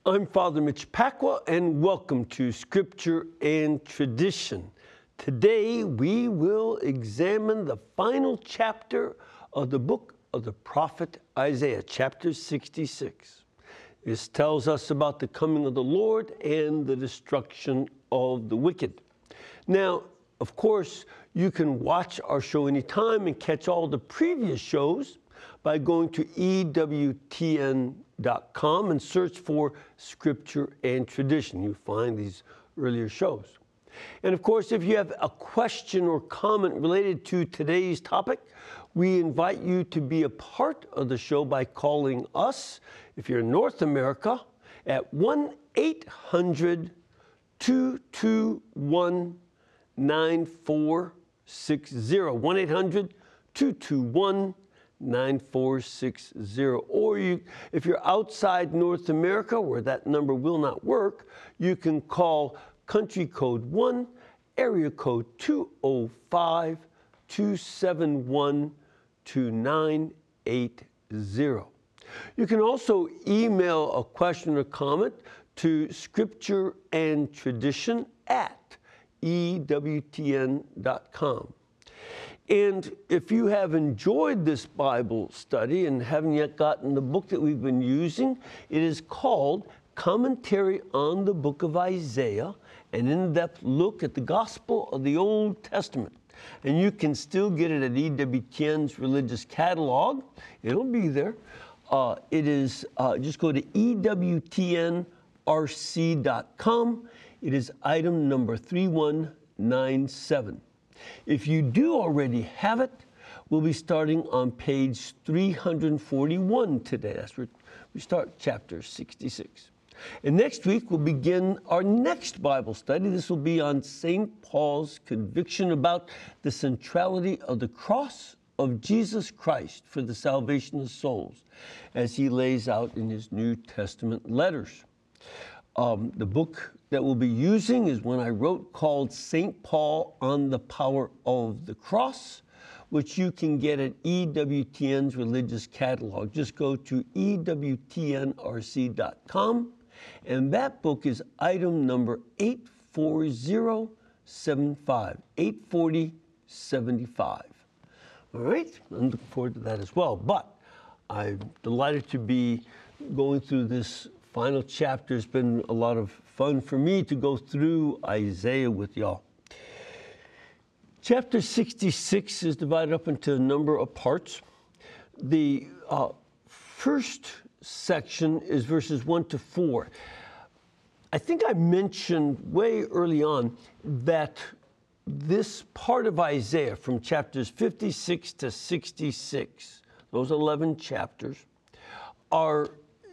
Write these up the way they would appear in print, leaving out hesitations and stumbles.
I'm Father Mitch Pacwa, and welcome to Scripture and Tradition. Today, we will examine the final chapter of the book of the prophet Isaiah, chapter 66. This tells us about the coming of the Lord and the destruction of the wicked. Now, of course, you can watch our show anytime and catch all the previous shows by going to EWTN.com and search for Scripture and Tradition. You find these earlier shows. And of course, if you have a question or comment related to today's topic, we invite you to be a part of the show by calling us, if you're in North America, at 1-800-221-9460. 1-800-221-9460. Or if you're outside North America, where that number will not work, you can call country code 1, area code 205-271-2980. You can also email a question or comment to scriptureandtradition@EWTN.com. And if you have enjoyed this Bible study and haven't yet gotten the book that we've been using, it is called Commentary on the Book of Isaiah, an in-depth look at the Gospel of the Old Testament. And you can still get it at EWTN's Religious Catalog. It'll be there. It is, just go to EWTNRC.com. It is item number 3197. If you do already have it, we'll be starting on page 341 today. That's where we start chapter 66. And next week, we'll begin our next Bible study. This will be on St. Paul's conviction about the centrality of the cross of Jesus Christ for the salvation of souls, as he lays out in his New Testament letters. The book that we'll be using is one I wrote called St. Paul on the Power of the Cross, which you can get at EWTN's Religious Catalog. Just go to EWTNRC.com, and that book is item number 84075, 84075. All right, I'm looking forward to that as well. But I'm delighted to be going through this final chapter. It's been a lot of fun for me to go through Isaiah with y'all. Chapter 66 is divided up into a number of parts. The first section is verses 1 to 4. I think I mentioned way early on that this part of Isaiah from chapters 56 to 66, those 11 chapters, are,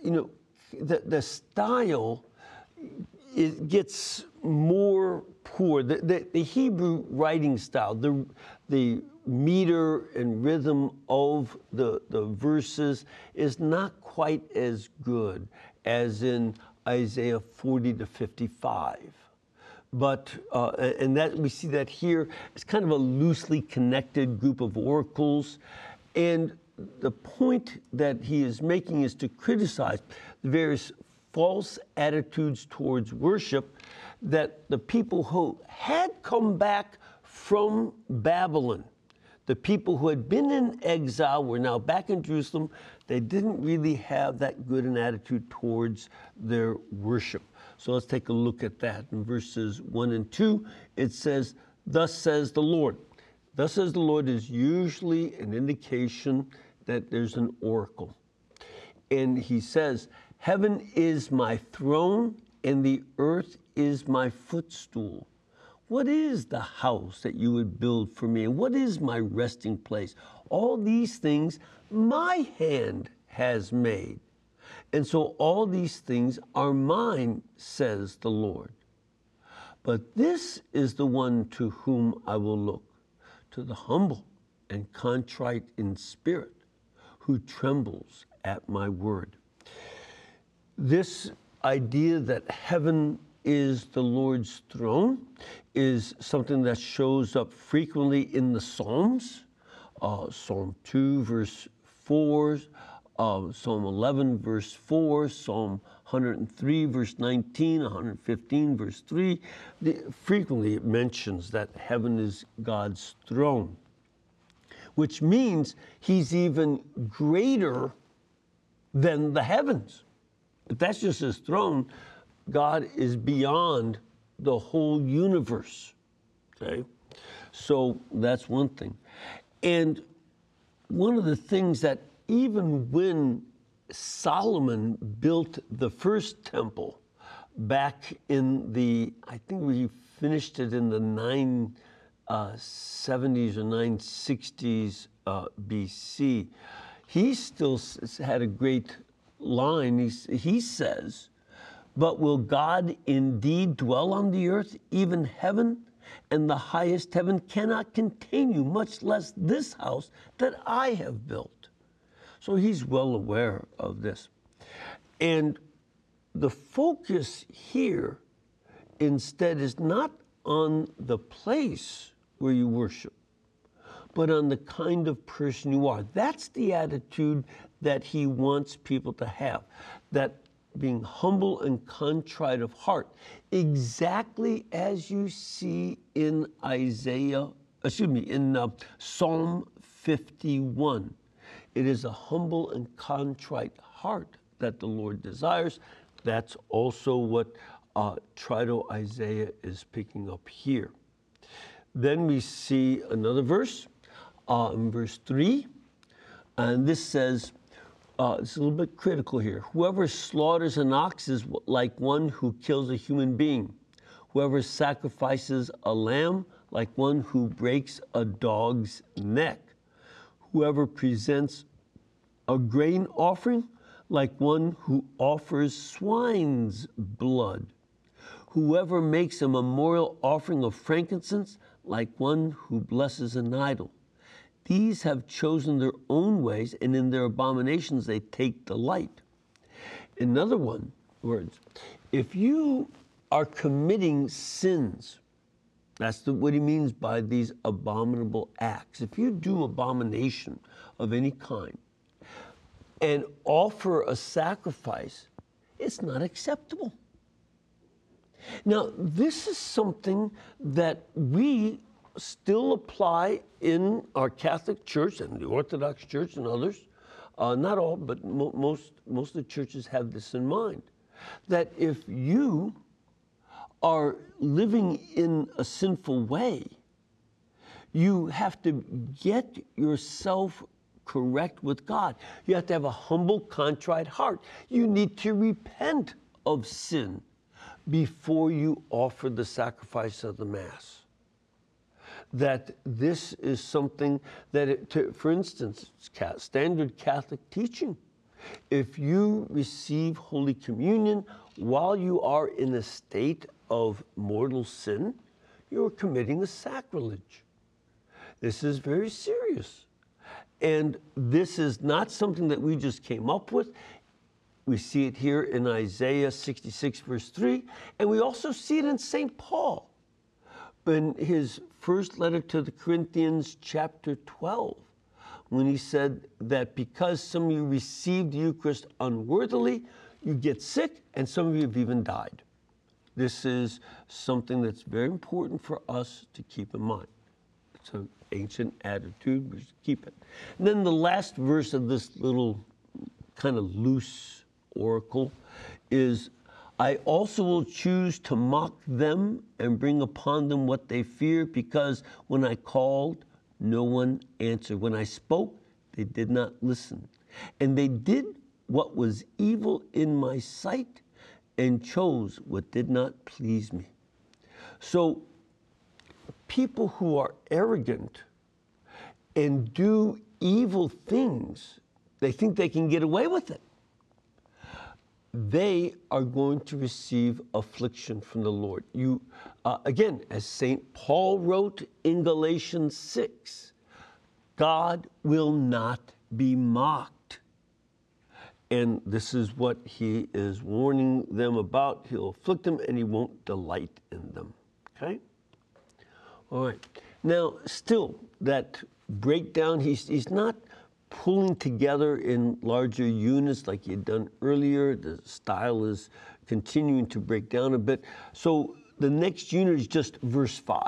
the style, it gets more poor. The Hebrew writing style, the meter and rhythm of the verses is not quite as good as in Isaiah 40 to 55. But, and that we see that here, it's kind of a loosely connected group of oracles. And the point that he is making is to criticize the various false attitudes towards worship that the people who had come back from Babylon, the people who had been in exile, were now back in Jerusalem. They didn't really have that good an attitude towards their worship. So let's take a look at that. In verses 1 and 2, it says, "Thus says the Lord." Thus says the Lord is usually an indication that there's an oracle. And he says, "Heaven is my throne and the earth is my footstool. What is the house that you would build for me? And what is my resting place? All these things my hand has made. And so all these things are mine, says the Lord. But this is the one to whom I will look, to the humble and contrite in spirit, who trembles at my word." This idea that heaven is the Lord's throne is something that shows up frequently in the Psalms. Psalm 2, verse 4, Psalm 11, verse 4, Psalm 103, verse 19, 115, verse 3. Frequently it mentions that heaven is God's throne, which means he's even greater than the heavens. If that's just his throne, God is beyond the whole universe, okay? So that's one thing. And one of the things that even when Solomon built the first temple back in the, I think we finished it in the 970s or 960s BC, he still had a great line. He says, "But will God indeed dwell on the earth, even heaven? And the highest heaven cannot contain you, much less this house that I have built." So he's well aware of this. And the focus here instead is not on the place where you worship, but on the kind of person you are. That's the attitude that he wants people to have, that being humble and contrite of heart, exactly as you see in Psalm 51. It is a humble and contrite heart that the Lord desires. That's also what Trito Isaiah is picking up here. Then we see another verse, in verse 3, and this says, it's a little bit critical here. "Whoever slaughters an ox is like one who kills a human being. Whoever sacrifices a lamb, like one who breaks a dog's neck. Whoever presents a grain offering, like one who offers swine's blood. Whoever makes a memorial offering of frankincense, like one who blesses an idol. These have chosen their own ways, and in their abominations they take delight." In other words, if you are committing sins, that's what he means by these abominable acts. If you do abomination of any kind and offer a sacrifice, it's not acceptable. Now, this is something that we still apply in our Catholic Church and the Orthodox Church and others. Not all, but most of the churches have this in mind, that if you are living in a sinful way, you have to get yourself correct with God. You have to have a humble, contrite heart. You need to repent of sin before you offer the sacrifice of the Mass. That this is something that, for instance, standard Catholic teaching. If you receive Holy Communion while you are in a state of mortal sin, you are committing a sacrilege. This is very serious. And this is not something that we just came up with. We see it here in Isaiah 66, verse 3, and we also see it in St. Paul in his first letter to the Corinthians, chapter 12, when he said that because some of you received the Eucharist unworthily, you get sick, and some of you have even died. This is something that's very important for us to keep in mind. It's an ancient attitude, we should keep it. And then the last verse of this little kind of loose oracle is, "I also will choose to mock them and bring upon them what they fear, because when I called, no one answered. When I spoke, they did not listen. And they did what was evil in my sight and chose what did not please me." So people who are arrogant and do evil things, they think they can get away with it. They are going to receive affliction from the Lord. Again, as St. Paul wrote in Galatians 6, God will not be mocked. And this is what he is warning them about. He'll afflict them and he won't delight in them. Okay? All right. Now, still, that breakdown, he's not pulling together in larger units like you'd done earlier. The style is continuing to break down a bit. So the next unit is just verse 5.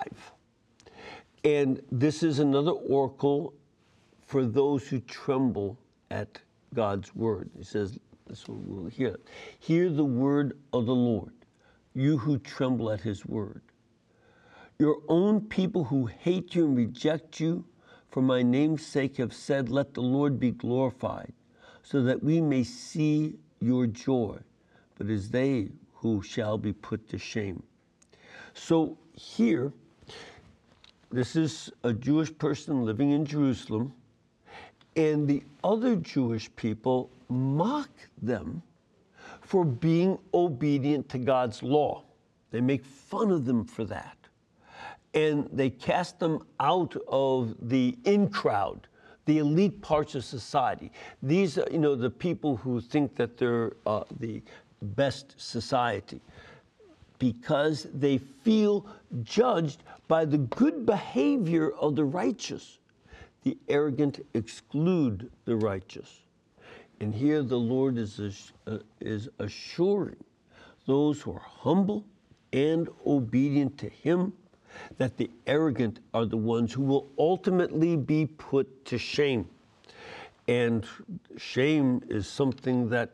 And this is another oracle for those who tremble at God's word. He says, this one we'll hear. Hear the word of the Lord, you who tremble at his word. Your own people who hate you and reject you for my name's sake have said, let the Lord be glorified, so that we may see your joy. But it is they who shall be put to shame. So here, this is a Jewish person living in Jerusalem, and the other Jewish people mock them for being obedient to God's law. They make fun of them for that. And they cast them out of the in crowd, the elite parts of society. These are, the people who think that they're the best society, because they feel judged by the good behavior of the righteous. The arrogant exclude the righteous. And here the Lord is assuring those who are humble and obedient to him that the arrogant are the ones who will ultimately be put to shame. And shame is something that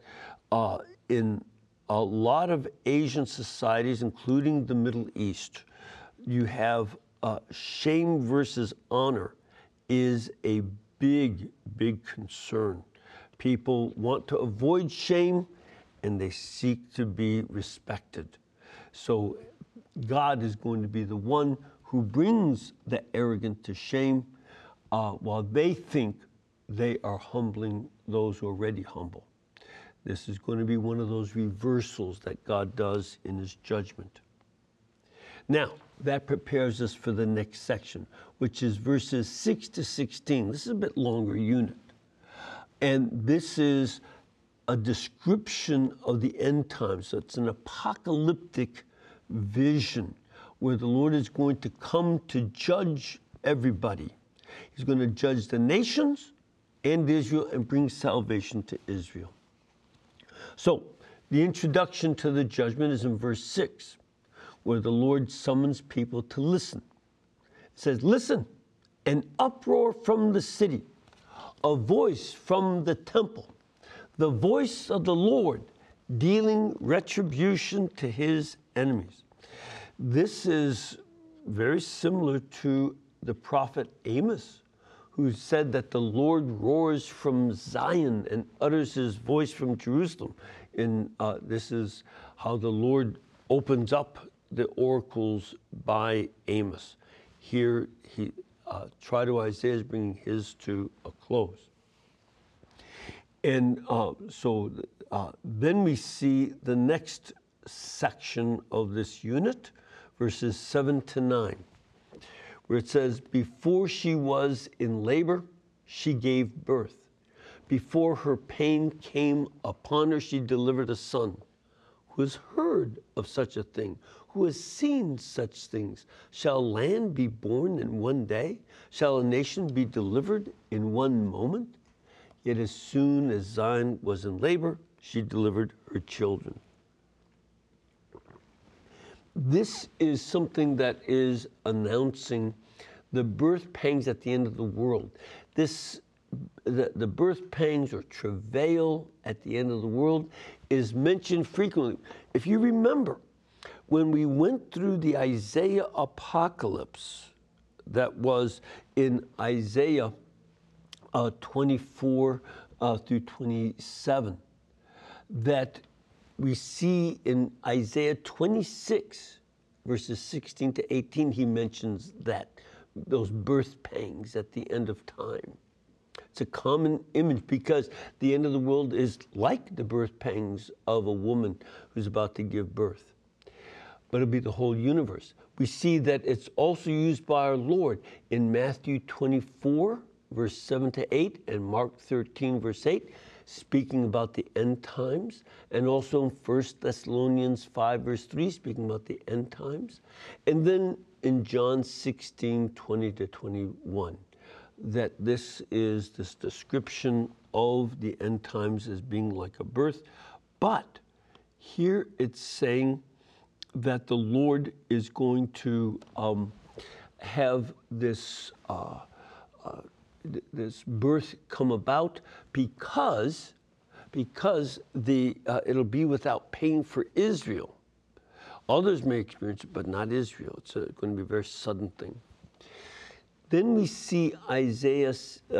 in a lot of Asian societies, including the Middle East, you have shame versus honor is a big, big concern. People want to avoid shame and they seek to be respected. So God is going to be the one who brings the arrogant to shame while they think they are humbling those who are already humble. This is going to be one of those reversals that God does in his judgment. Now, that prepares us for the next section, which is verses 6 to 16. This is a bit longer unit. And this is a description of the end times. So it's an apocalyptic vision where the Lord is going to come to judge everybody. He's going to judge the nations and Israel and bring salvation to Israel. So the introduction to the judgment is in verse 6, where the Lord summons people to listen. It says, listen, an uproar from the city, a voice from the temple, the voice of the Lord dealing retribution to his enemies. This is very similar to the prophet Amos, who said that the Lord roars from Zion and utters his voice from Jerusalem. And this is how the Lord opens up the oracles by Amos. Here, Isaiah is bringing his to a close. And then we see the next section of this unit, verses 7 to 9, where it says, before she was in labor, she gave birth. Before her pain came upon her, she delivered a son. Who has heard of such a thing? Who has seen such things? Shall land be born in one day? Shall a nation be delivered in one moment? Yet as soon as Zion was in labor, she delivered her children. This is something that is announcing the birth pangs at the end of the world. The birth pangs or travail at the end of the world is mentioned frequently. If you remember, when we went through the Isaiah apocalypse, that was in Isaiah 24 through 27, that we see in Isaiah 26, verses 16 to 18, he mentions those birth pangs at the end of time. It's a common image because the end of the world is like the birth pangs of a woman who's about to give birth. But it'll be the whole universe. We see that it's also used by our Lord in Matthew 24, verse 7 to 8, and Mark 13, verse 8, speaking about the end times, and also in 1 Thessalonians 5, verse 3, speaking about the end times, and then in John 16, 20 to 21. that this is this description of the end times as being like a birth. But here it's saying that the Lord is going to have this this birth come about because it'll be without pain for Israel. Others may experience it, but not Israel. It's going to be a very sudden thing. Then we see Isaiah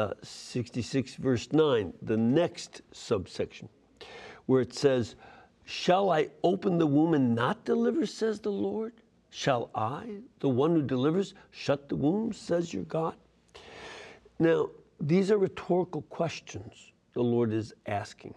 66, verse 9, the next subsection, where it says, "Shall I open the womb and not deliver, says the Lord? Shall I, the one who delivers, shut the womb, says your God?" Now, these are rhetorical questions the Lord is asking.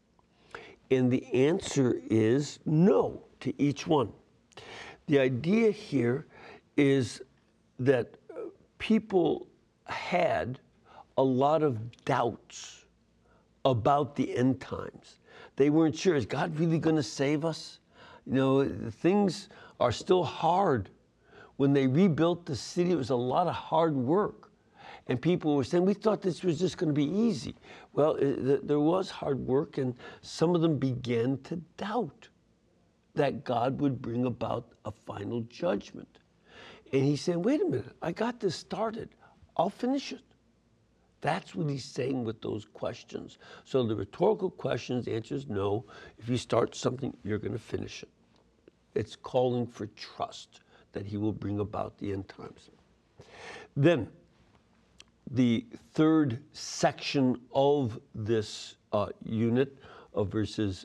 And the answer is no to each one. The idea here is that people had a lot of doubts about the end times. They weren't sure, is God really going to save us? You know, things are still hard. When they rebuilt the city, it was a lot of hard work. And people were saying, we thought this was just going to be easy. Well, there was hard work, and some of them began to doubt that God would bring about a final judgment. And he's saying, wait a minute, I got this started. I'll finish it. That's what he's saying with those questions. So the rhetorical questions, the answer is no. If you start something, you're going to finish it. It's calling for trust that he will bring about the end times. Then, the third section of this unit of verses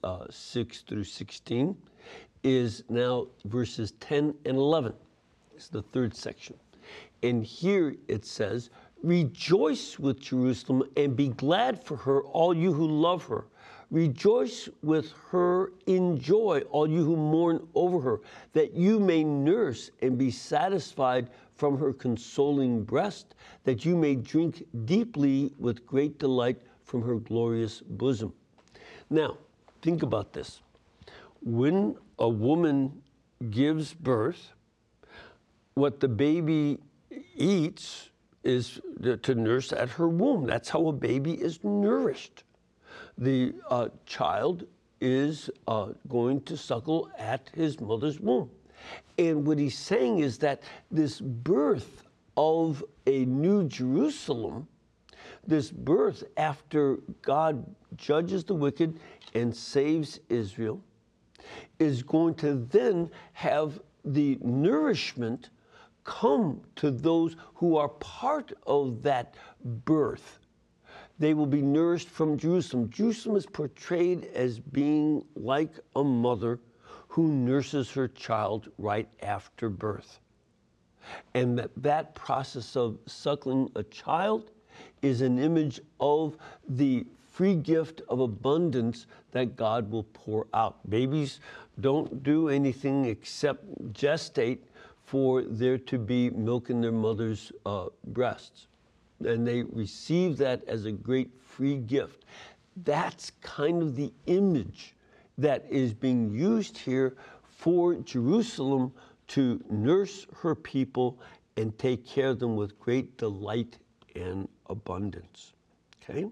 6 through 16 is now verses 10 and 11. It's the third section. And here it says, "Rejoice with Jerusalem and be glad for her, all you who love her. Rejoice with her in joy, all you who mourn over her, that you may nurse and be satisfied from her consoling breast, that you may drink deeply with great delight from her glorious bosom." Now, think about this. When a woman gives birth, what the baby eats is to nurse at her womb. That's how a baby is nourished. The child is going to suckle at his mother's womb. And what he's saying is that this birth of a new Jerusalem, this birth after God judges the wicked and saves Israel, is going to then have the nourishment come to those who are part of that birth. They will be nourished from Jerusalem. Jerusalem is portrayed as being like a mother who nurses her child right after birth. And that process of suckling a child is an image of the free gift of abundance that God will pour out. Babies don't do anything except gestate for there to be milk in their mother's breasts. And they receive that as a great free gift. That's kind of the image that is being used here for Jerusalem to nurse her people and take care of them with great delight and abundance. Okay?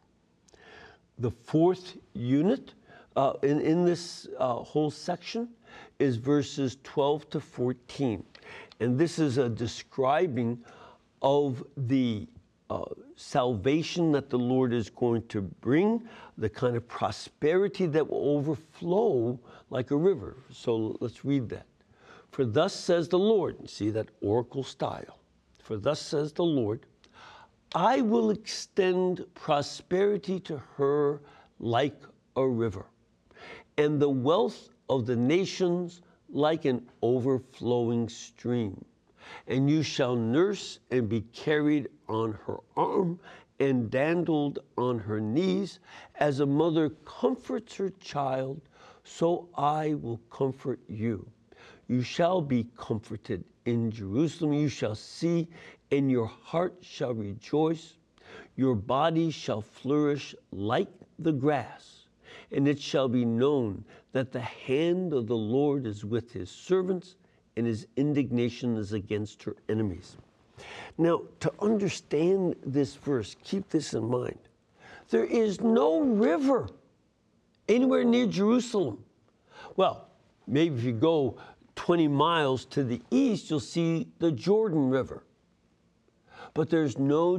The fourth unit in this whole section is verses 12 to 14. And this is a describing of the salvation that the Lord is going to bring, the kind of prosperity that will overflow like a river. So let's read that. "For thus says the Lord," see that oracle style. "For thus says the Lord, I will extend prosperity to her like a river, and the wealth of the nations like an overflowing stream. And you shall nurse and be carried on her arm and dandled on her knees. As a mother comforts her child, so I will comfort you. You shall be comforted in Jerusalem. You shall see, and your heart shall rejoice. Your body shall flourish like the grass, and it shall be known that the hand of the Lord is with his servants, and his indignation is against her enemies." Now, to understand this verse, keep this in mind. There is no river anywhere near Jerusalem. Well, maybe if you go 20 miles to the east, you'll see the Jordan River. But there's no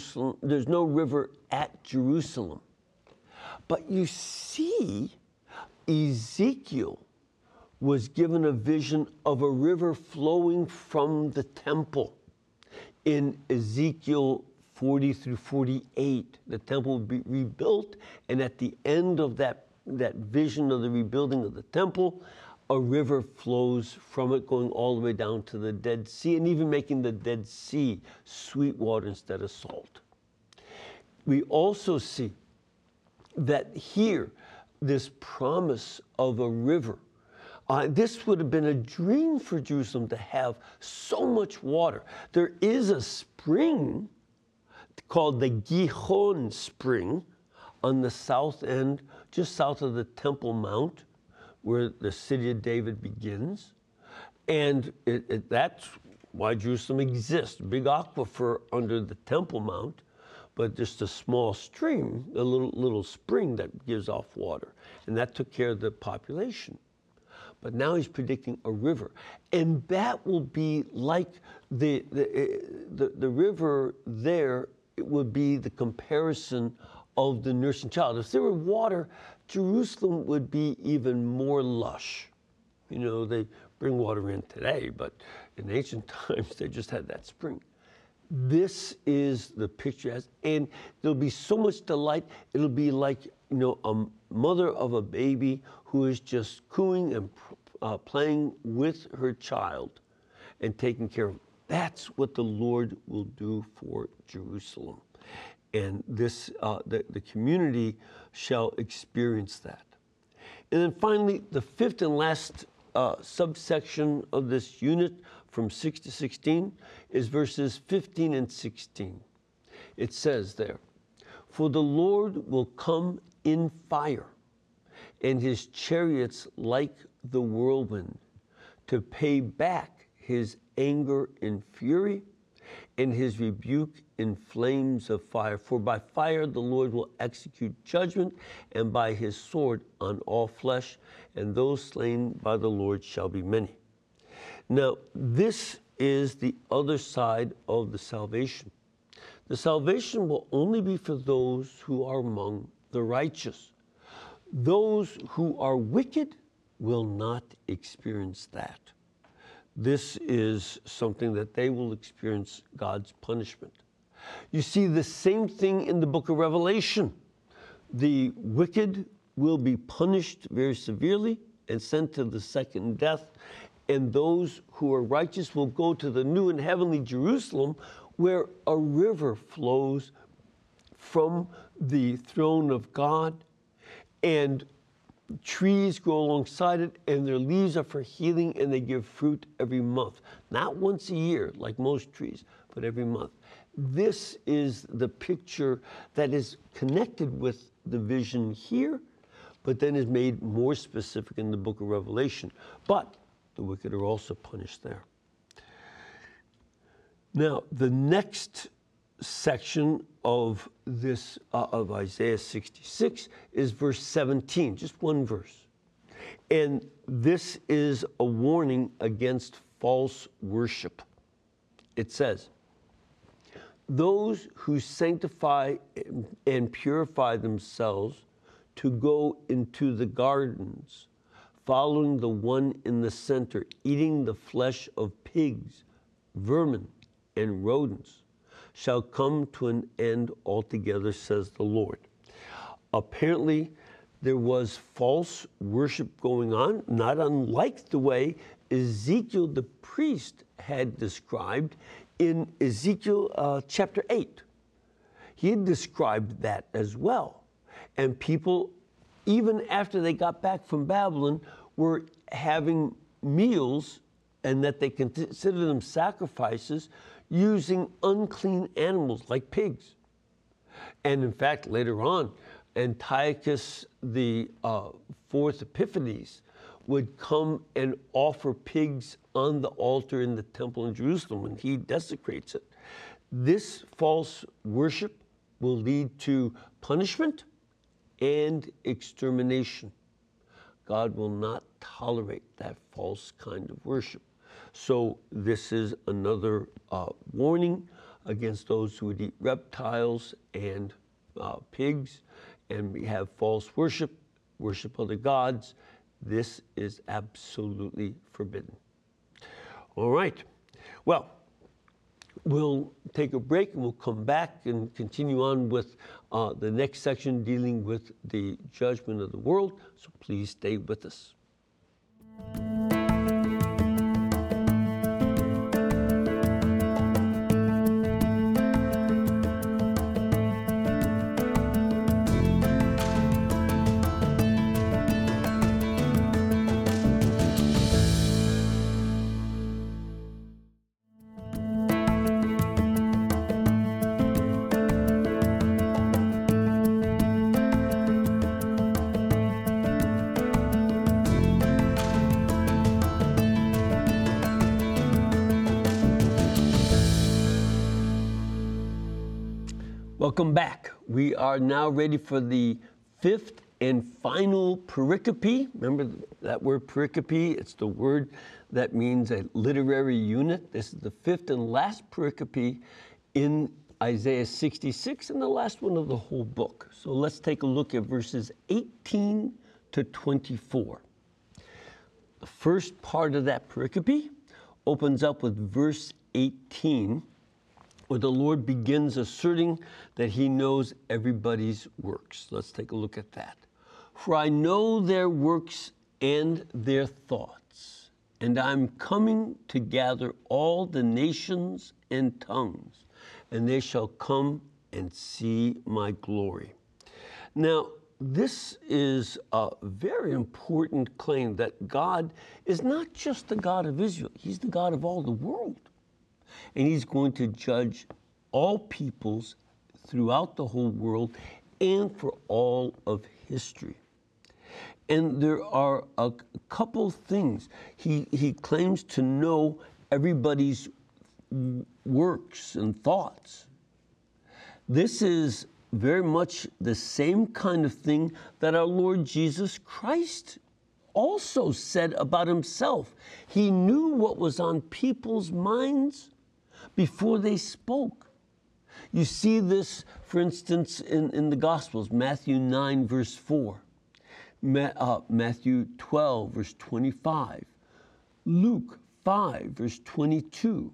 river at Jerusalem. But you see, Ezekiel was given a vision of a river flowing from the temple. In Ezekiel 40 through 48, the temple would be rebuilt, and at the end of that vision of the rebuilding of the temple, a river flows from it, going all the way down to the Dead Sea, and even making the Dead Sea sweet water instead of salt. We also see that here, this promise of a river, this would have been a dream for Jerusalem to have so much water. There is a spring called the Gihon Spring on the south end, just south of the Temple Mount, where the city of David begins. And that's why Jerusalem exists. Big aquifer under the Temple Mount, but just a small stream, a little spring that gives off water. And that took care of the population. But now he's predicting a river. And that will be like the river there, it would be the comparison of the nursing child. If there were water, Jerusalem would be even more lush. You know, they bring water in today, but in ancient times, they just had that spring. This is the picture, and there'll be so much delight. It'll be like, you know, a mother of a baby who is just cooing and playing with her child and taking care of it. That's what the Lord will do for Jerusalem. And this, the community shall experience that. And then finally, the fifth and last subsection of this unit from 6 to 16 is verses 15 and 16. It says there, "For the Lord will come in fire, and his chariots like the whirlwind, to pay back his anger in fury, and his rebuke in flames of fire. For by fire the Lord will execute judgment, and by his sword on all flesh, and those slain by the Lord shall be many." Now, this is the other side of the salvation. The salvation will only be for those who are among the righteous. Those who are wicked will not experience that. This is something that they will experience God's punishment. You see the same thing in the book of Revelation. The wicked will be punished very severely and sent to the second death, and those who are righteous will go to the new and heavenly Jerusalem, where a river flows from the throne of God, and trees grow alongside it, and their leaves are for healing, and they give fruit every month. Not once a year, like most trees, but every month. This is the picture that is connected with the vision here, but then is made more specific in the book of Revelation. But the wicked are also punished there. Now, the next section of this of Isaiah 66 is verse 17, just one verse. And this is a warning against false worship. It says, "Those who sanctify and purify themselves to go into the gardens, following the one in the center, eating the flesh of pigs, vermin, and rodents, shall come to an end altogether, says the Lord." Apparently, there was false worship going on, not unlike the way Ezekiel the priest had described in Ezekiel chapter 8. He had described that as well. And people, even after they got back from Babylon, were having meals, and that they considered them sacrifices, using unclean animals like pigs. And in fact, later on, Antiochus the fourth Epiphanes would come and offer pigs on the altar in the temple in Jerusalem, and he desecrates it. This false worship will lead to punishment and extermination. God will not tolerate that false kind of worship. So this is another warning against those who would eat reptiles and pigs, and we have false worship, worship other gods. This is absolutely forbidden. All right. Well, we'll take a break and we'll come back and continue on with the next section dealing with the judgment of the world. So please stay with us. Welcome back. We are now ready for the fifth and final pericope. Remember that word pericope? It's the word that means a literary unit. This is the fifth and last pericope in Isaiah 66 and the last one of the whole book. So let's take a look at verses 18 to 24. The first part of that pericope opens up with verse 18, where the Lord begins asserting that he knows everybody's works. Let's take a look at that. For I know their works and their thoughts, and I'm coming to gather all the nations and tongues, and they shall come and see my glory. Now, this is a very important claim that God is not just the God of Israel, he's the God of all the world. And he's going to judge all peoples throughout the whole world and for all of history. And there are a couple things. He claims to know everybody's works and thoughts. This is very much the same kind of thing that our Lord Jesus Christ also said about himself. He knew what was on people's minds before they spoke. You see this, for instance, in the Gospels, Matthew 9, verse 4, Matthew 12, verse 25, Luke 5, verse 22,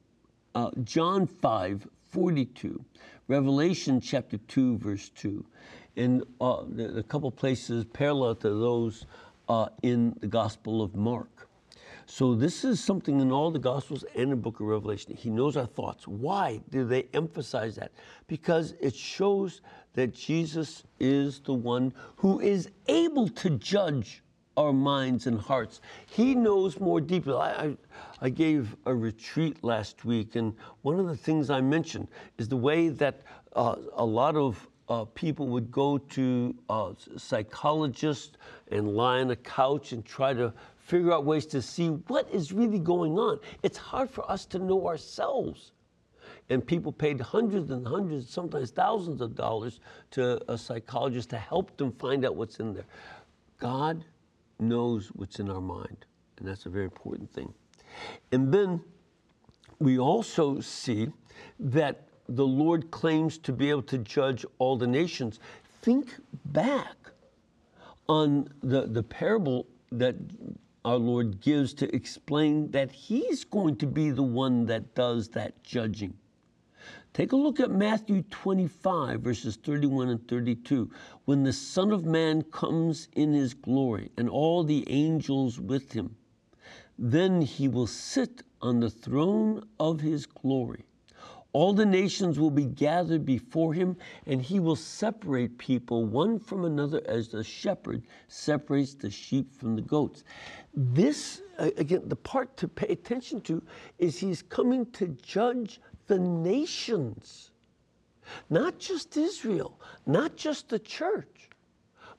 John 5, 42, Revelation chapter 2, verse 2, and a couple places parallel to those in the Gospel of Mark. So this is something in all the Gospels and the book of Revelation. He knows our thoughts. Why do they emphasize that? Because it shows that Jesus is the one who is able to judge our minds and hearts. He knows more deeply. I gave a retreat last week, and one of the things I mentioned is the way that a lot of people would go to psychologists and lie on a couch and try to figure out ways to see what is really going on. It's hard for us to know ourselves. And people paid hundreds and hundreds, sometimes thousands of dollars to a psychologist to help them find out what's in there. God knows what's in our mind, and that's a very important thing. And then we also see that the Lord claims to be able to judge all the nations. Think back on the parable that our Lord gives to explain that he's going to be the one that does that judging. Take a look at Matthew 25, verses 31 and 32. When the Son of Man comes in his glory and all the angels with him, then he will sit on the throne of his glory. All the nations will be gathered before him, and he will separate people one from another as the shepherd separates the sheep from the goats. This, again, the part to pay attention to is he's coming to judge the nations. Not just Israel, not just the church,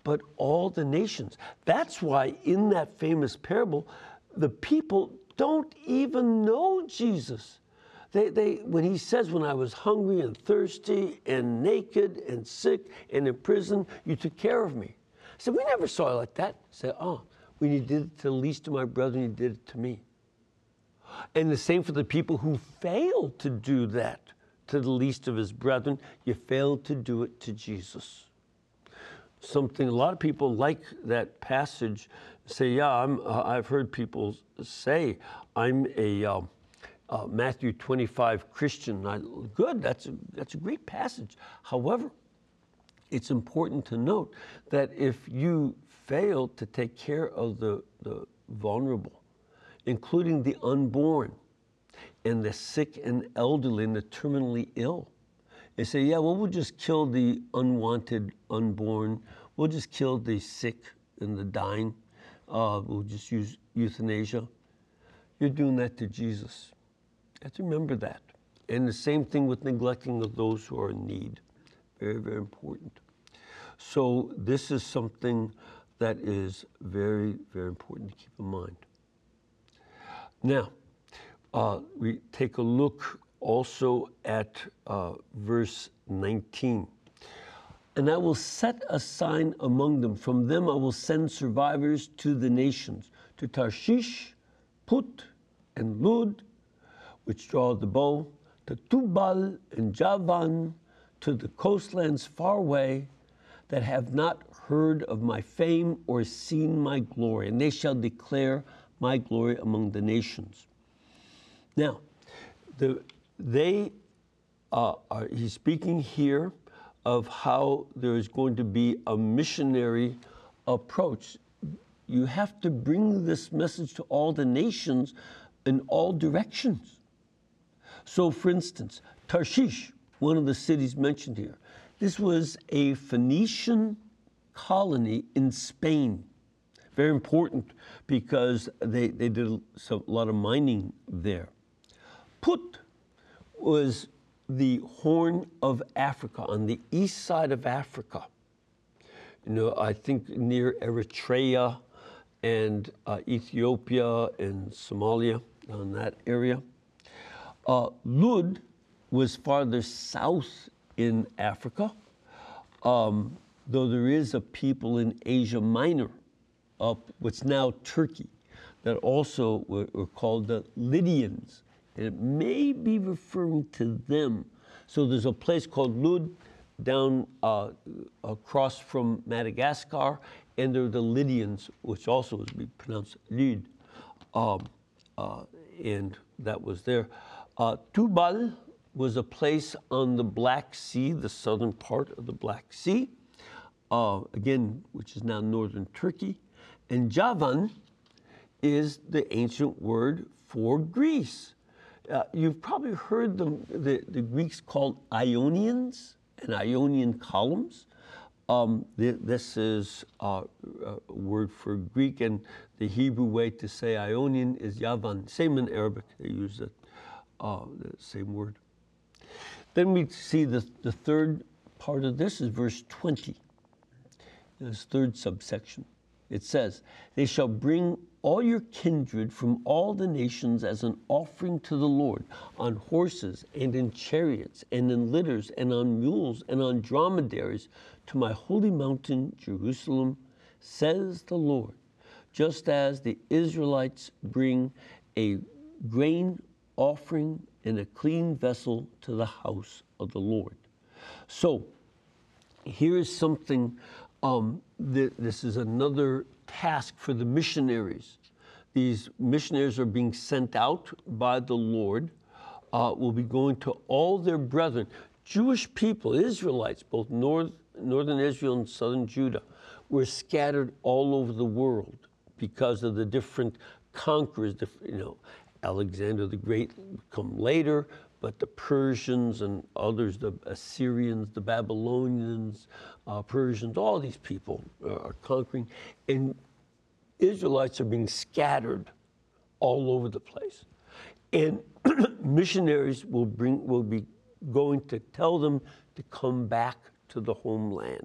but all the nations. That's why in that famous parable, the people don't even know Jesus. When he says, when I was hungry and thirsty and naked and sick and in prison, you took care of me. I said, we never saw it like that. I said, when you did it to the least of my brethren, you did it to me. And the same for the people who failed to do that to the least of his brethren, you failed to do it to Jesus. Something a lot of people like that passage say, yeah, I've heard people say, I'm a Matthew 25 Christian. Good, that's a great passage. However, it's important to note that if you fail to take care of the vulnerable, including the unborn and the sick and elderly and the terminally ill, they say, yeah, well, we'll just kill the unwanted unborn. We'll just kill the sick and the dying. We'll just use euthanasia. You're doing that to Jesus. You have to remember that. And the same thing with neglecting of those who are in need. Very, very important. So this is something that is very, very important to keep in mind. Now, we take a look also at verse 19. And I will set a sign among them. From them I will send survivors to the nations, to Tarshish, Put, and Lud, which draw the bow, to Tubal and Javan, to the coastlands far away, that have not heard of my fame or seen my glory, and they shall declare my glory among the nations. Now, he's speaking here of how there is going to be a missionary approach. You have to bring this message to all the nations in all directions. So, for instance, Tarshish, one of the cities mentioned here, this was a Phoenician colony in Spain. Very important because they did a lot of mining there. Put was the Horn of Africa, on the east side of Africa. You know, I think near Eritrea and Ethiopia and Somalia, on that area. Lud was farther south in Africa, though there is a people in Asia Minor, what's now Turkey, that also were called the Lydians. And it may be referring to them. So there's a place called Lud down across from Madagascar, and there are the Lydians, which also would be pronounced Lyd, and that was there. Tubal was a place on the Black Sea, the southern part of the Black Sea, again, which is now northern Turkey. And Javan is the ancient word for Greece. You've probably heard the Greeks called Ionians and Ionian columns. This is a word for Greek, and the Hebrew way to say Ionian is Yavan. Same in Arabic, they use the same word. Then we see the third part of this is verse 20, this third subsection. It says, they shall bring all your kindred from all the nations as an offering to the Lord, on horses and in chariots and in litters and on mules and on dromedaries, to my holy mountain Jerusalem, says the Lord, just as the Israelites bring a grain offering in a clean vessel to the house of the Lord. So here is something, this is another task for the missionaries. These missionaries are being sent out by the Lord, will be going to all their brethren. Jewish people, Israelites, both northern Israel and southern Judah, were scattered all over the world because of the different conquerors. Alexander the Great come later, but the Persians and others, the Assyrians, the Babylonians, Persians, all these people are conquering. And Israelites are being scattered all over the place. And missionaries will be going to tell them to come back to the homeland,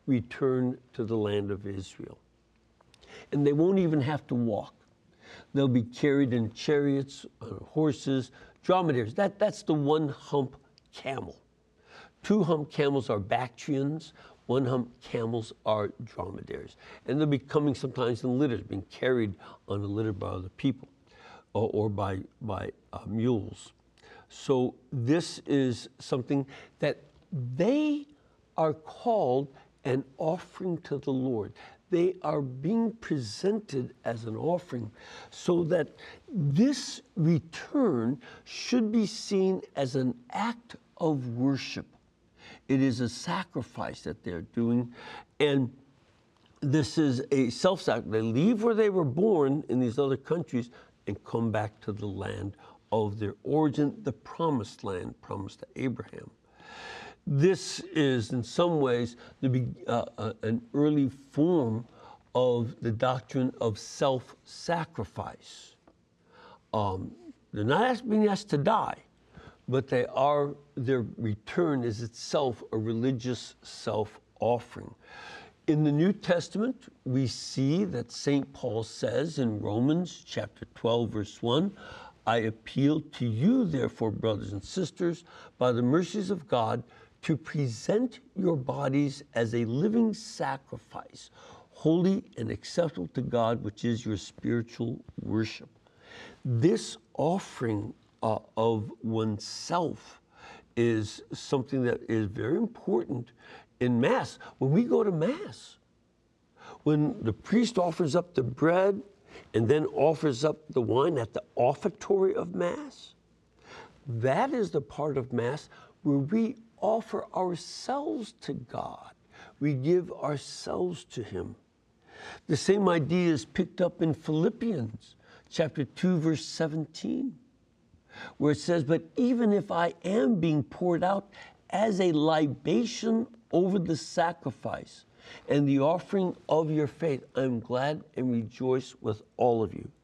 return to the land of Israel. And they won't even have to walk. They'll be carried in chariots, horses, dromedaries. That's the one-hump camel. Two-hump camels are Bactrians. One-hump camels are dromedaries. And they'll be coming sometimes in litters, being carried on a litter by other people or by mules. So this is something that they are called an offering to the Lord. They are being presented as an offering, so that this return should be seen as an act of worship. It is a sacrifice that they're doing, and this is a self-sacrifice. They leave where they were born in these other countries and come back to the land of their origin, the promised land, promised to Abraham. This is, in some ways, an early form of the doctrine of self-sacrifice. They're not being asked to die, but their return is itself a religious self-offering. In the New Testament, we see that St. Paul says in Romans chapter 12, verse 1, I appeal to you, therefore, brothers and sisters, by the mercies of God, to present your bodies as a living sacrifice, holy and acceptable to God, which is your spiritual worship. This offering of oneself is something that is very important in Mass. When we go to Mass, when the priest offers up the bread and then offers up the wine at the offertory of Mass, that is the part of Mass where we offer ourselves to God. We give ourselves to Him. The same idea is picked up in Philippians chapter 2, verse 17, where it says, but even if I am being poured out as a libation over the sacrifice and the offering of your faith, I am glad and rejoice with all of you.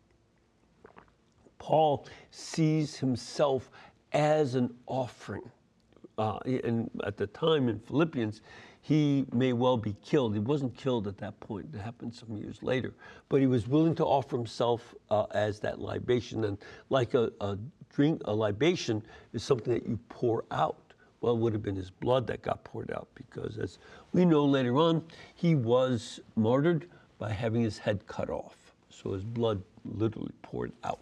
Paul sees himself as an offering. And at the time in Philippians, he may well be killed. He wasn't killed at that point. It happened some years later. But he was willing to offer himself as that libation. And like a libation is something that you pour out. Well, it would have been his blood that got poured out, because as we know later on, he was martyred by having his head cut off. So his blood literally poured out.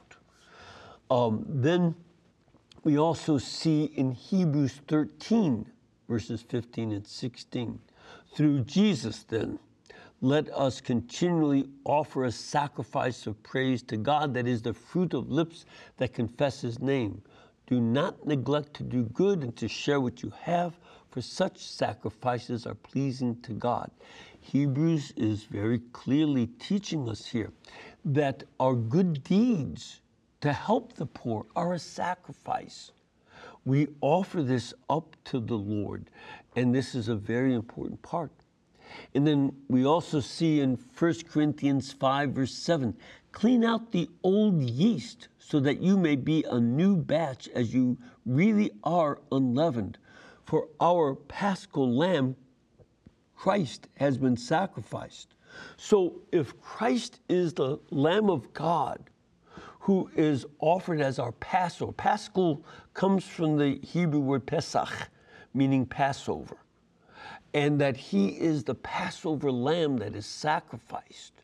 Then we also see in Hebrews 13, verses 15 and 16, through Jesus then, let us continually offer a sacrifice of praise to God, that is the fruit of lips that confess His name. Do not neglect to do good and to share what you have, for such sacrifices are pleasing to God. Hebrews is very clearly teaching us here that our good deeds to help the poor are a sacrifice. We offer this up to the Lord, and this is a very important part. And then we also see in 1 Corinthians 5, verse 7, clean out the old yeast so that you may be a new batch as you really are unleavened. For our Paschal Lamb, Christ, has been sacrificed. So if Christ is the Lamb of God, who is offered as our Passover. Paschal comes from the Hebrew word Pesach, meaning Passover. And that He is the Passover lamb that is sacrificed.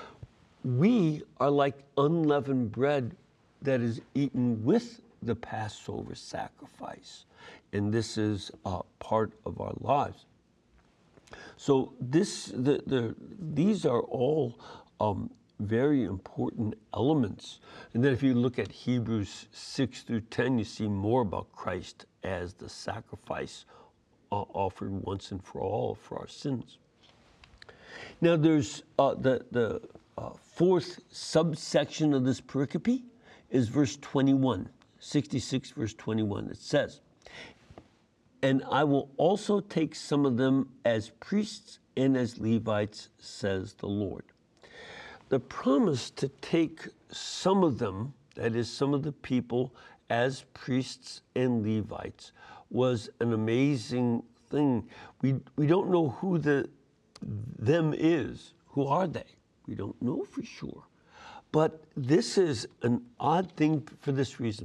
We are like unleavened bread that is eaten with the Passover sacrifice. And this is part of our lives. So these are all very important elements. And then if you look at Hebrews 6 through 10, you see more about Christ as the sacrifice offered once and for all for our sins. Now there's the fourth subsection of this pericope is verse 21, 66 verse 21. It says, and I will also take some of them as priests and as Levites, says the Lord. The promise to take some of them, that is, some of the people, as priests and Levites, was an amazing thing. We don't know who the them is. Who are they? We don't know for sure. But this is an odd thing for this reason.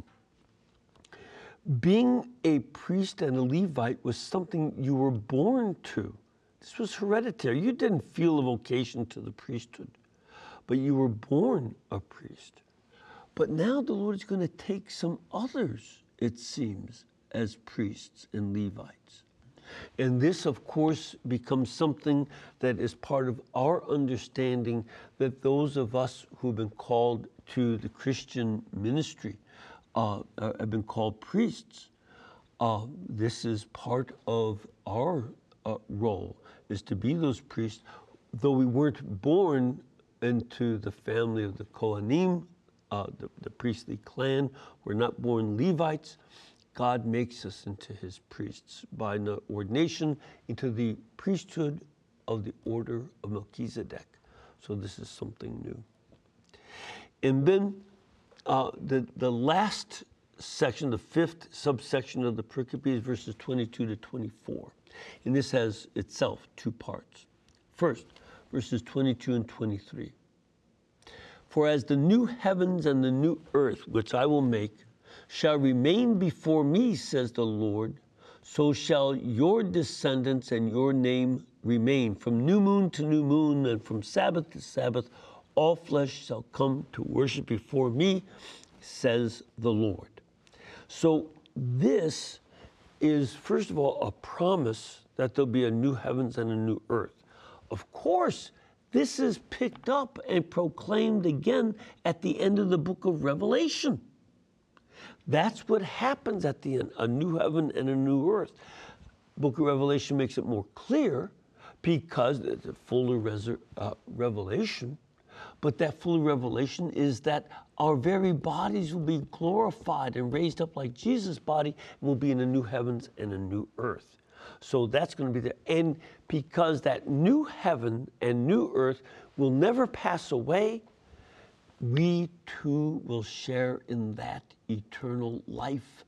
Being a priest and a Levite was something you were born to. This was hereditary. You didn't feel a vocation to the priesthood, but you were born a priest. But now the Lord is going to take some others, it seems, as priests and Levites. And this, of course, becomes something that is part of our understanding that those of us who've been called to the Christian ministry have been called priests. This is part of our role, is to be those priests. Though we weren't born into the family of the Kohanim, the priestly clan, we're not born Levites, God makes us into his priests by the ordination into the priesthood of the order of Melchizedek. So this is something new. And then the last section, the fifth subsection of the pericope is verses 22 to 24. And this has itself two parts. First, verses 22 and 23. For as the new heavens and the new earth, which I will make, shall remain before me, says the Lord, so shall your descendants and your name remain. From new moon to new moon and from Sabbath to Sabbath, all flesh shall come to worship before me, says the Lord. So this is, first of all, a promise that there'll be a new heavens and a new earth. Of course, this is picked up and proclaimed again at the end of the book of Revelation. That's what happens at the end, a new heaven and a new earth. Book of Revelation makes it more clear because it's a fuller revelation. But that fuller revelation is that our very bodies will be glorified and raised up like Jesus' body, and will be in a new heavens and a new earth. So that's going to be there. And because that new heaven and new earth will never pass away, we too will share in that eternal life.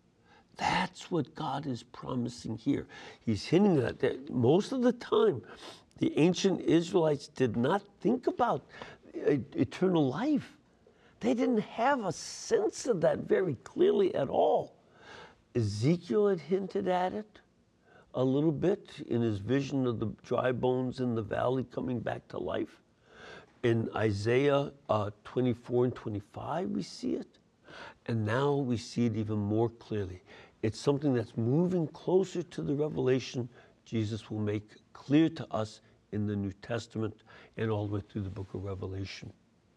That's what God is promising here. He's hinting at that most of the time, the ancient Israelites did not think about eternal life. They didn't have a sense of that very clearly at all. Ezekiel had hinted at it a little bit in his vision of the dry bones in the valley coming back to life. In Isaiah 24 and 25, we see it. And now we see it even more clearly. It's something that's moving closer to the revelation Jesus will make clear to us in the New Testament and all the way through the book of Revelation.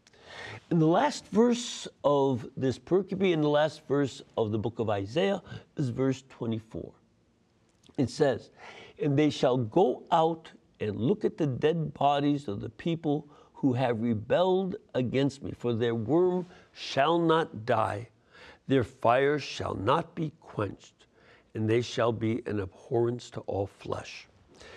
In the last verse of this pericope, in the last verse of the book of Isaiah, is verse 24. It says, and they shall go out and look at the dead bodies of the people who have rebelled against me, for their worm shall not die, their fire shall not be quenched, and they shall be an abhorrence to all flesh.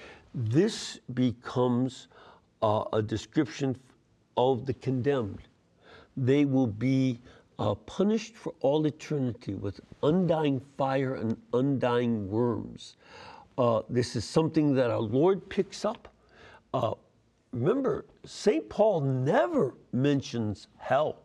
This becomes a description of the condemned. They will be punished for all eternity with undying fire and undying worms. This is something that our Lord picks up. Remember, St. Paul never mentions hell.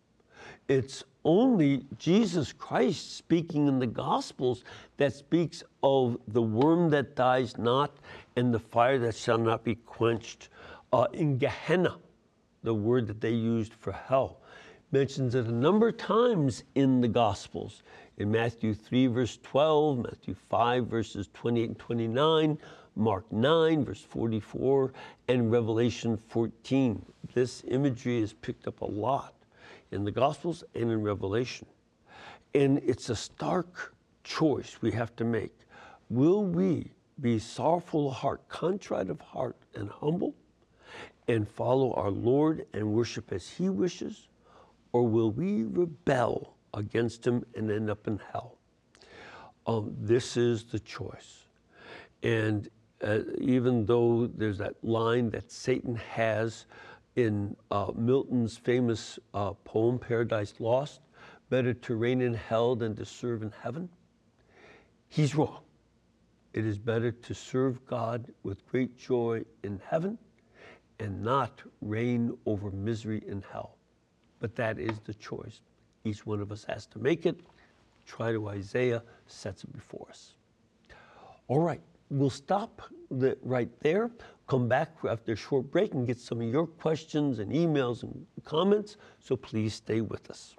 It's only Jesus Christ speaking in the Gospels that speaks of the worm that dies not and the fire that shall not be quenched. In Gehenna, the word that they used for hell, mentions it a number of times in the Gospels. In Matthew 3, verse 12, Matthew 5, verses 28 and 29, Mark 9, verse 44, and Revelation 14. This imagery is picked up a lot in the Gospels and in Revelation. And it's a stark choice we have to make. Will we be sorrowful of heart, contrite of heart, and humble, and follow our Lord and worship as he wishes? Or will we rebel against him and end up in hell? This is the choice. And even though there's that line that Satan has in Milton's famous poem, Paradise Lost, better to reign in hell than to serve in heaven, he's wrong. It is better to serve God with great joy in heaven and not reign over misery in hell. But that is the choice. Each one of us has to make it. Try to Isaiah sets it before us. All right, we'll stop right there. Come back after a short break and get some of your questions and emails and comments. So please stay with us.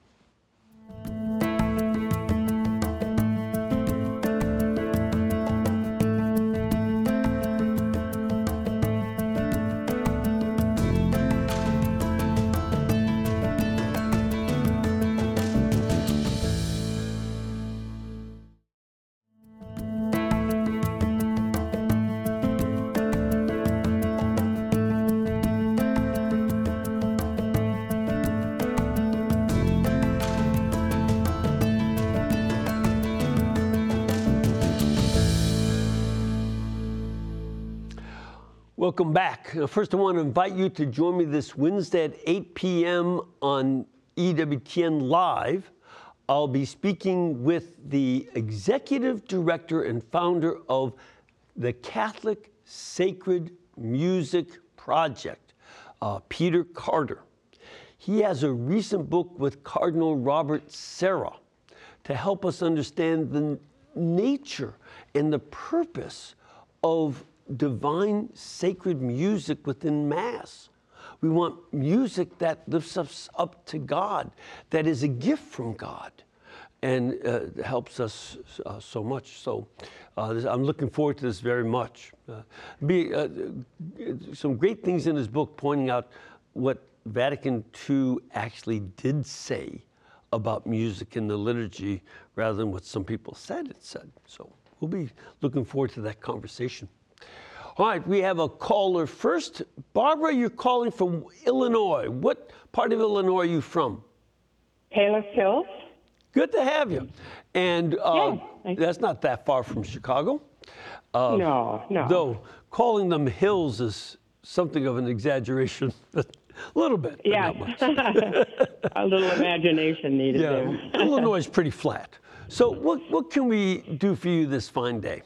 Welcome back. First, I want to invite you to join me this Wednesday at 8 p.m. on EWTN Live. I'll be speaking with the executive director and founder of the Catholic Sacred Music Project, Peter Carter. He has a recent book with Cardinal Robert Sarah to help us understand the nature and the purpose of divine sacred music within Mass. We want music that lifts us up to God, that is a gift from God, and helps us so much. So I'm looking forward to this very much. Some great things in his book pointing out what Vatican II actually did say about music in the liturgy rather than what some people said it said. So we'll be looking forward to that conversation. All right, we have a caller first. Barbara, you're calling from Illinois. What part of Illinois are you from? Palos Hills. Good to have you. And that's not that far from Chicago. No. Though calling them hills is something of an exaggeration, a little bit, but not much. A little imagination needed there. Illinois is pretty flat. So what can we do for you this fine day?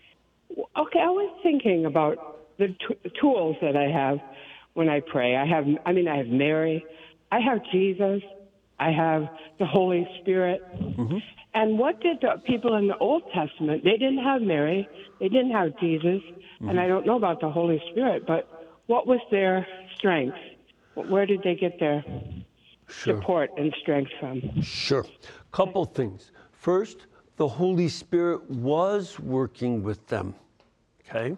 Okay, I was thinking about the tools that I have when I pray. I have Mary, I have Jesus, I have the Holy Spirit. Mm-hmm. And what did the people in the Old Testament, they didn't have Mary, they didn't have Jesus, and I don't know about the Holy Spirit, but what was their strength? Where did they get their support and strength from? Sure. Couple things. First, the Holy Spirit was working with them, okay?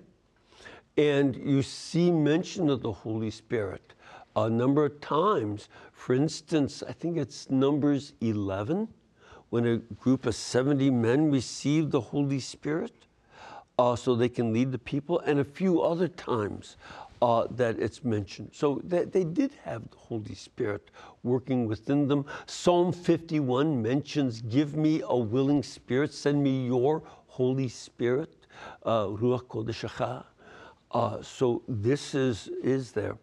And you see mention of the Holy Spirit a number of times. For instance, I think it's Numbers 11, when a group of 70 men received the Holy Spirit so they can lead the people, and a few other times that it's mentioned. So that they did have the Holy Spirit working within them. Psalm 51 mentions, give me a willing spirit, send me your Holy Spirit, Ruach Kodeshacha. So this is there.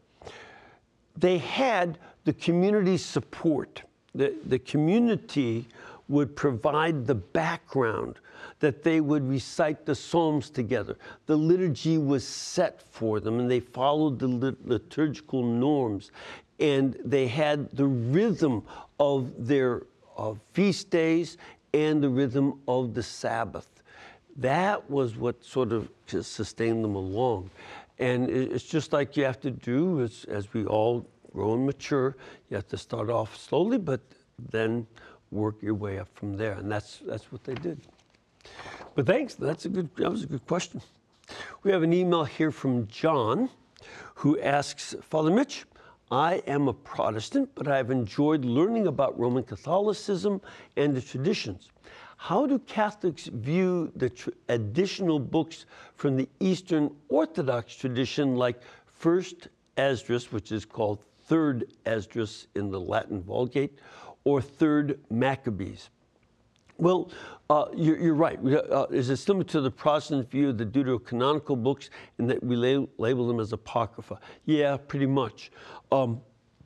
They had the community support. The community would provide the background, that they would recite the Psalms together. The liturgy was set for them, and they followed the liturgical norms. And they had the rhythm of their feast days and the rhythm of the Sabbath. That was what sort of sustained them along. And it's just like you have to do as we all grow and mature. You have to start off slowly, but then work your way up from there. And that's what they did. But thanks, that was a good question. We have an email here from John, who asks, Father Mitch, I am a Protestant, but I've enjoyed learning about Roman Catholicism and the traditions. How do Catholics view the additional books from the Eastern Orthodox tradition, like First Esdras, which is called Third Esdras in the Latin Vulgate, or Third Maccabees? Well, you're right. Is it similar to the Protestant view of the deuterocanonical books in that we label them as Apocrypha? Yeah, pretty much. And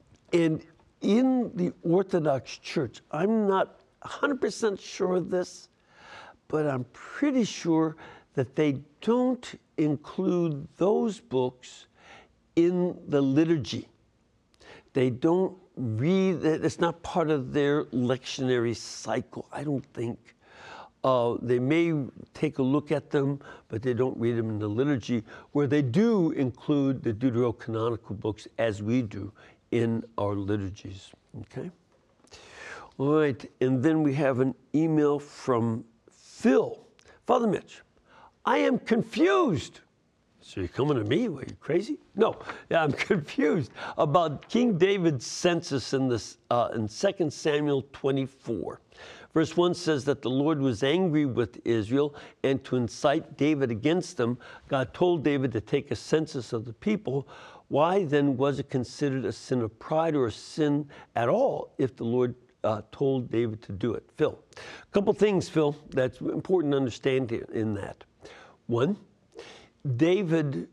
in the Orthodox Church, I'm not 100% sure of this, but I'm pretty sure that they don't include those books in the liturgy. They don't read, it's not part of their lectionary cycle, I don't think. They may take a look at them, but they don't read them in the liturgy, where they do include the deuterocanonical books, as we do in our liturgies, okay? All right, and then we have an email from Phil. Father Mitch, I am confused. So you're coming to me? Are you crazy? No, yeah, I'm confused about King David's census in 2 Samuel 24. Verse 1 says that the Lord was angry with Israel, and to incite David against them, God told David to take a census of the people. Why then was it considered a sin of pride or a sin at all if the Lord told David to do it? Phil, a couple things, Phil, that's important to understand in that. One, David,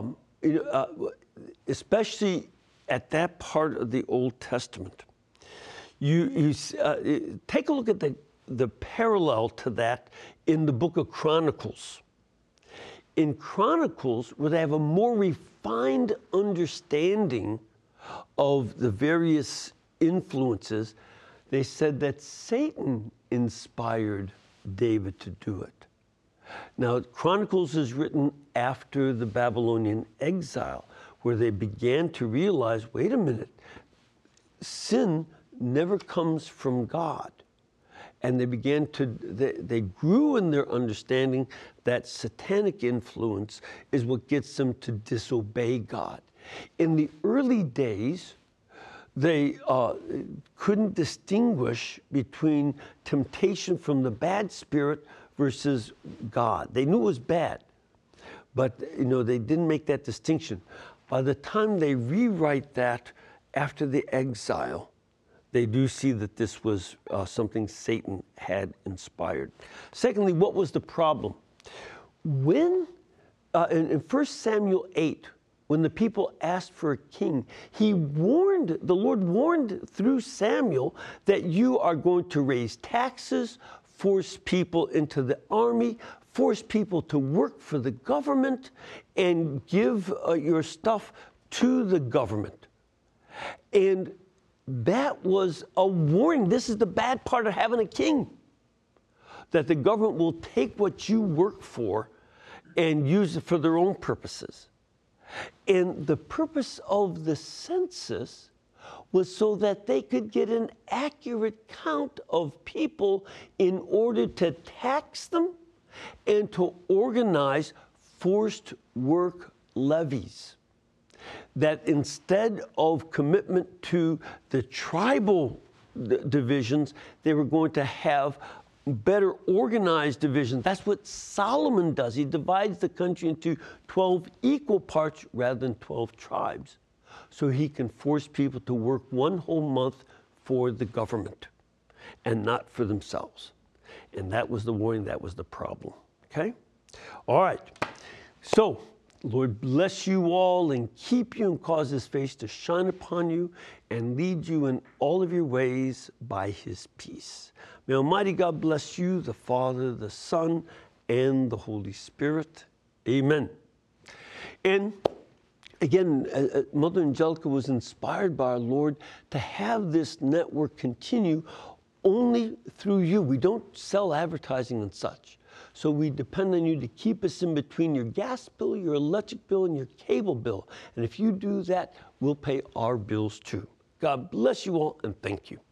especially at that part of the Old Testament, you take a look at the parallel to that in the book of Chronicles. In Chronicles, where they have a more refined understanding of the various influences, they said that Satan inspired David to do it. Now, Chronicles is written after the Babylonian exile, where they began to realize, wait a minute, sin never comes from God. And they grew in their understanding that satanic influence is what gets them to disobey God. In the early days, they couldn't distinguish between temptation from the bad spirit versus God. They knew it was bad, but they didn't make that distinction. By the time they rewrite that after the exile, they do see that this was something Satan had inspired. Secondly, what was the problem? When, in 1 Samuel 8, when the people asked for a king, the Lord warned through Samuel that you are going to raise taxes, force people into the army, force people to work for the government, and give your stuff to the government. And that was a warning. This is the bad part of having a king, that the government will take what you work for and use it for their own purposes. And the purpose of the census was so that they could get an accurate count of people in order to tax them and to organize forced work levies. That instead of commitment to the tribal divisions, they were going to have better organized divisions. That's what Solomon does. He divides the country into 12 equal parts rather than 12 tribes, so he can force people to work one whole month for the government and not for themselves. And that was the warning, that was the problem, okay? All right, so Lord bless you all and keep you and cause his face to shine upon you and lead you in all of your ways by his peace. May Almighty God bless you, the Father, the Son, and the Holy Spirit. Amen. And again, Mother Angelica was inspired by our Lord to have this network continue only through you. We don't sell advertising and such. So we depend on you to keep us in between your gas bill, your electric bill, and your cable bill. And if you do that, we'll pay our bills too. God bless you all, and thank you.